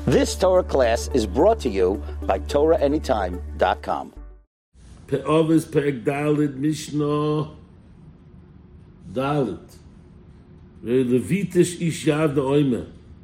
This Torah class is brought to you by TorahAnytime.com. Pe'ovis Perek Dalit Mishnah Dalit Levitish Ishav Na'omer.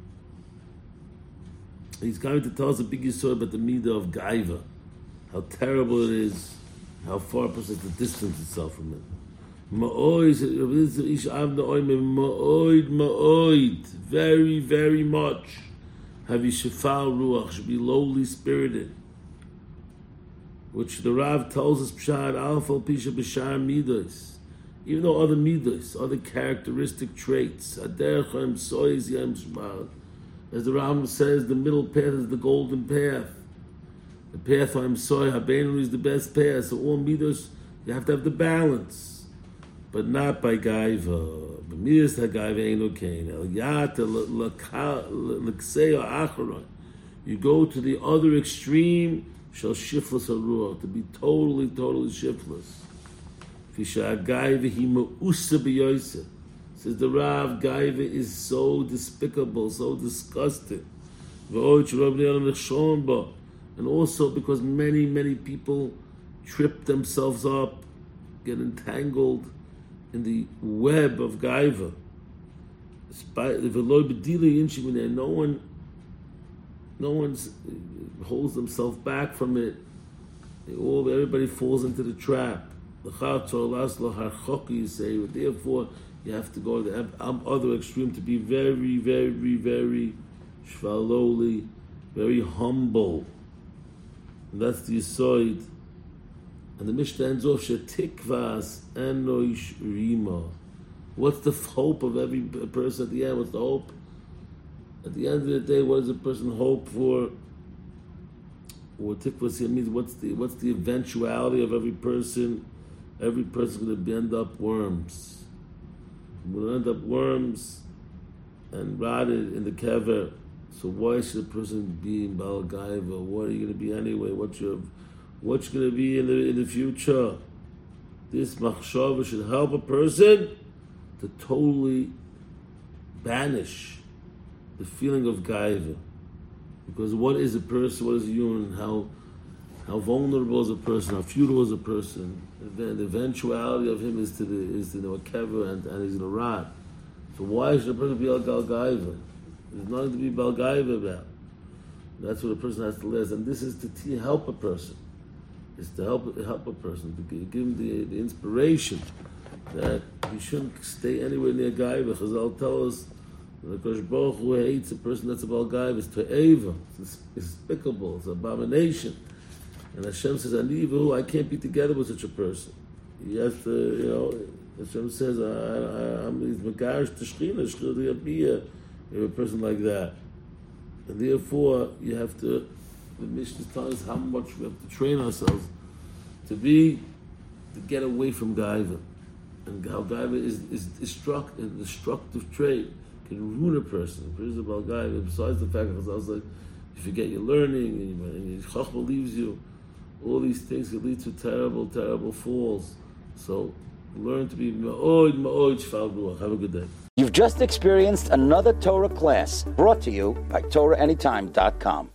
He's going to tell us a big story about the midah of Gaiva, how terrible it is, how far a person has to distance itself from it. Ma'oid Ishav Na'omer, Ma'oid, very, very much. Have Yishafal Ruach, should be lowly spirited. Which the Rav tells us, Pshad Alfal Pisha B'Shar Midos. Even though other Midos, other characteristic traits, Aderech Yam Sois Yam Shmal. As the Rambam says, the middle path is the golden path. The path of Yam Soy, Habeinu is the best path. So all Midos, you have to have the balance. But not by Gaiva. B'midas HaGaiva Eino Kain. El Yata L'Kseo Acharon. You go to the other extreme, shall shiftless haruach, to be totally shiftless. Fisha Gaiva Hi Ma'usa B'Yosef. Says the Rav, Gaiva is so despicable, so disgusting. And also because many people trip themselves up, get entangled in the web of Gaiva. No one holds themselves back from it. Everybody falls into the trap. You say, therefore you have to go to the other extreme to be very, very, very shvaloli, very humble. And that's the Yisoid. And the Mishnah ends off, Shetikvas enoish rima. What's the hope of every person at the end? What's the hope? At the end of the day, what does a person hope for? What tikvas means? What's the eventuality of every person? Every person's going to end up worms. Will end up worms and rotted in the kever. So why should a person be in Baal Gaiva? What are you going to be anyway? What's going to be in the future? This machshava should help a person to totally banish the feeling of Gaiva. Because what is a person, what is a human, how vulnerable is a person, how futile is a person. The eventuality of him is to a kever and he's in a rot. So why should a person be al Gaiva? There's nothing to be Bal Gaiva about. That's what a person has to live. And this is to help a person. It's to help a person, to give him the inspiration that he shouldn't stay anywhere near Gaiva. Chazal tell us that Kosh Baruch Hu hates a person that's a Bal Gaiva. It's To'eva. It's despicable. It's an abomination. And Hashem says, Anivu, I can't be together with such a person. He has to, Hashem says, I'm Megarish Teshchina, Shchina Yabiyah. You have a person like that. And therefore, you have to, the Mishnah tells us how much we have to train ourselves to get away from Gaiva. And how Gaiva is destructive trait, can ruin a person. A person about Gaiva, besides the fact that I was like, you forget your learning, and your chachma leaves you, all these things can lead to terrible, terrible falls. So, learn to be ma'od shval ruach. Have a good day. You've just experienced another Torah class brought to you by TorahAnytime.com.